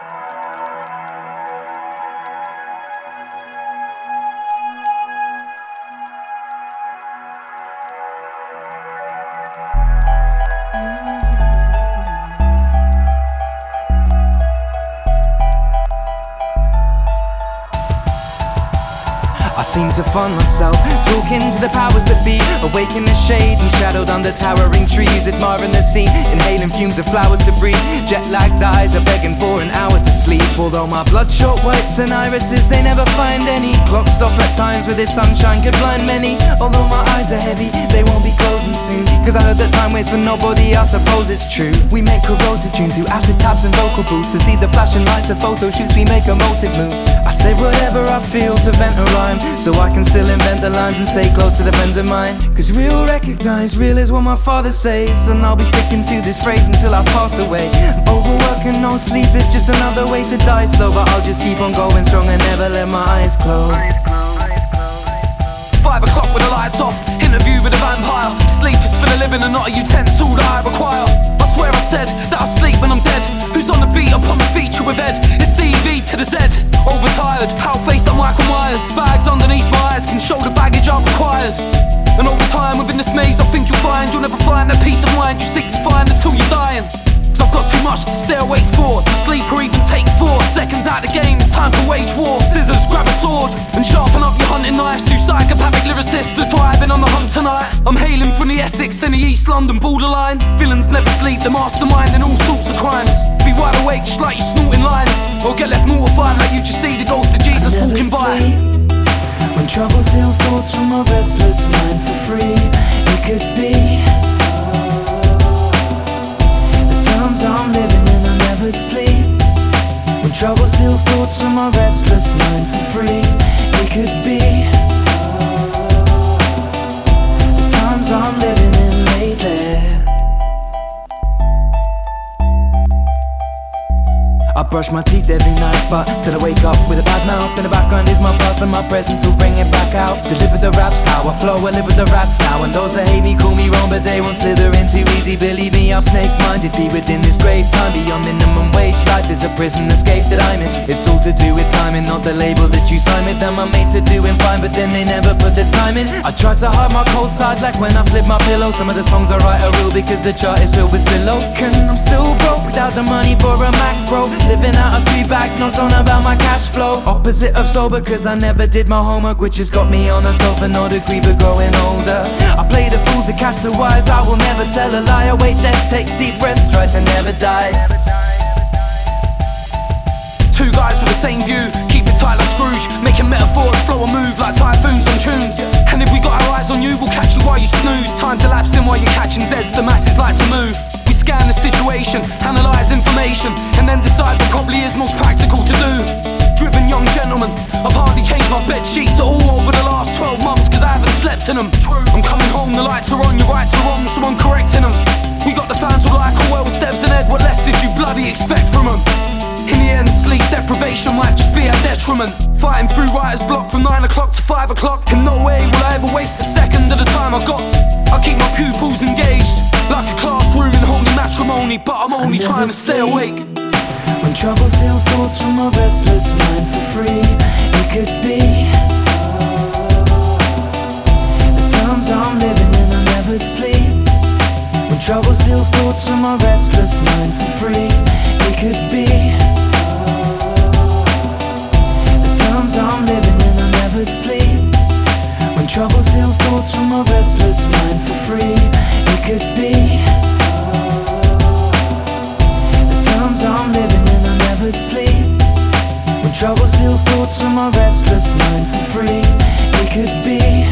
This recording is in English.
I seem to find myself talking to the powers that be, awake in the shade and shadowed under towering trees, admiring the scene, inhaling fumes of flowers to breathe. Jet-lagged eyes are begging for an hour to sleep, although my bloodshot whites and irises, they never find any. Clocks stop at times where the sunshine could blind many. Although my eyes are heavy, they won't be closing soon, cause I know that time waits for nobody, I suppose it's true. We make corrosive tunes through acid tabs and vocal booths, to see the flashing lights of photo shoots, we make emotive moves. I say whatever I feel to vent a rhyme, so I can still invent the lines and stay close to the friends of mine. Cause real recognize, real is what my father says, and I'll be sticking to this phrase until I pass away. Overwork and no sleep is just another way to die slow, but I'll just keep on going strong and never let my eyes close. 5 o'clock with the lights off, interview with a vampire. Sleep is for the living and not a utensil that I require. I swear I said that I'll sleep when I'm dead. Who's on the beat upon the feature with Ed? It's DV to the Z. Overtired, pale-faced like Michael Myers. Bags underneath my eyes can show the baggage I've acquired. And over time within this maze I think you'll find, you'll never find that peace of mind you seek to find until you're dying. Cause I've got too much to stay awake for, to sleep or even take 4 seconds out the game, it's time to wage war. Scissors, grab a sword and sharpen up your hunting knives. Two psychopathic lyricists, they're driving on the hunt tonight. I'm hailing from the Essex and the East London borderline. Villains never sleep, they're masterminding all sorts of crimes. Be wide awake just like you're snorting lines, or get left mortified like you just see the ghost of Jesus walking by. When trouble steals thoughts from a restless mind for free, it could be the times I'm living in, I never sleep. When trouble steals thoughts from a restless mind for free, it could be the times I'm living in lately. I brush my teeth every night, but still I wake up with a bad mouth. In the background is my past and my presence will bring it back out. Deliver the raps how I flow, I live with the rats now. And those that hate me call me wrong, but they won't slither in too easy. Believe me, I'm snake-minded, be within this grave time. Beyond minimum wage, life is a prison escape that I'm in. It's all to do with timing, not the label that you sign with. Them my mates are doing fine, but then they never put the time in. I try to hide my cold side like when I flip my pillow. Some of the songs I write are real because the chart is filled with silo. And I'm still broke without the money for a Mac Pro. Living out of 3 bags, not on about my cash flow. Opposite of sober, cause I never did my homework, which has got me on a sofa, no degree but growing older. I play the fool to catch the wise, I will never tell a lie. I wait death, take deep breaths, try to never die. 2 guys with the same view, keep it tight like Scrooge, making metaphors flow and move like typhoons on tunes. And if we got our eyes on you, we'll catch you while you snooze. Time to lapse in while you're catching Zeds, the masses like to move. We scan the situation, analyse information, and then decide what probably is most practical to do. Driven young gentleman, I've hardly changed my bed sheets at all over the last 12 months, cause I haven't slept in them. I'm coming home, the lights are on, your rights are wrong, so I'm correcting them. We got the fans who like all well, Steps and Ed, what less did you bloody expect from them? In the end, sleep deprivation might just be a detriment. Fighting through writer's block from 9 o'clock to 5 o'clock. In no way will I ever waste a second of the time I got. I keep my pupils engaged, like a classroom in holy matrimony, but I'm only trying to stay awake. When trouble steals thoughts from a restless mind for free, it could be the times I'm living in, I never sleep. When trouble steals thoughts from a restless mind for free, it could be the times I'm living in, I never sleep. When trouble steals thoughts from a restless mind for free, it could be the times I'm living in, I never sleep. When trouble steals thoughts from a restless mind for free, it could be